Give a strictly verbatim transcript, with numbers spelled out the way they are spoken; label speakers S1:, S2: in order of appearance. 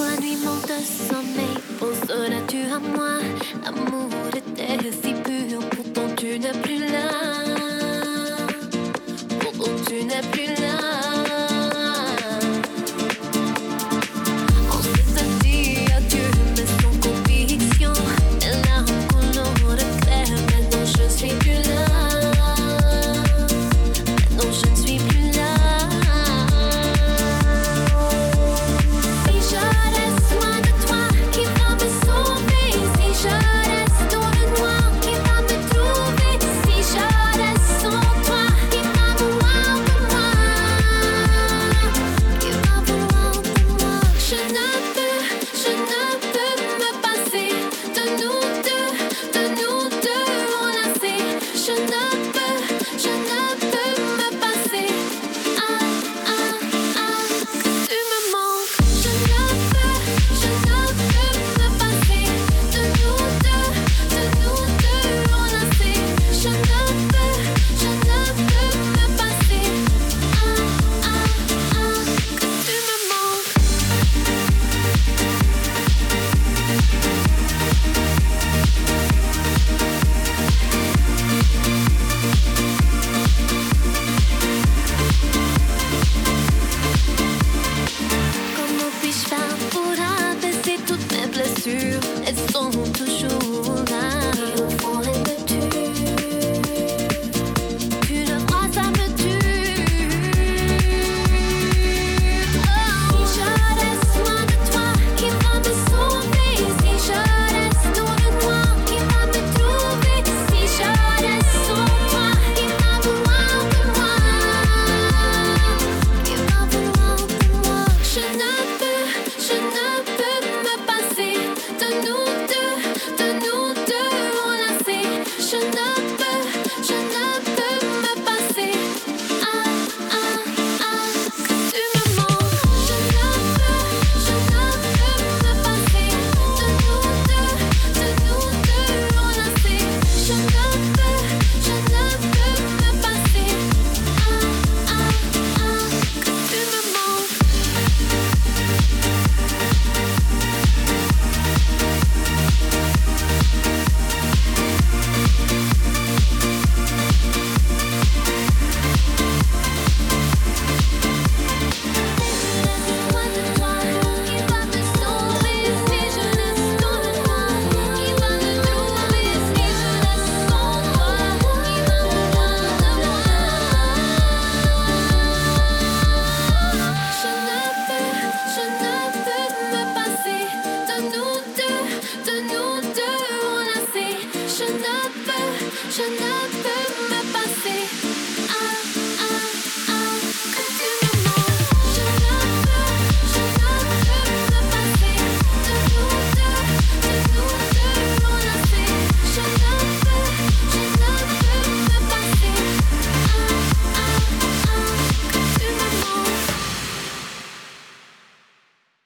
S1: Quand la nuit monte au sommeil, penseras-tu à moi? L'amour était si pur, pourtant tu n'es plus là. Pourtant tu n'es plus là. On s'est dit adieu, mais sans conviction. Et là on le regrette, maintenant je suis plus là. Maintenant je ne suis plus là. Elles sont toujours là. Et au fond elles me tuent. Tu le vois, ça me tue. Oh. Si je reste loin de toi, qui va me sauver? Si je reste dans le noir, qui va me trouver? Si je reste sans toi, qui va vouloir de moi? Qui va vouloir de moi? Je ne peux, je ne peux me passer de nous deux, de nous deux enlacés. Je ne peux, je ne peux me passer. Ah, ah, ah, que tu me manques. Je ne peux, je ne peux me passer de nous deux, de nous deux enlacés. Je ne peux, je ne peux me passer. Ah, ah, ah, que tu me manques. Je ne peux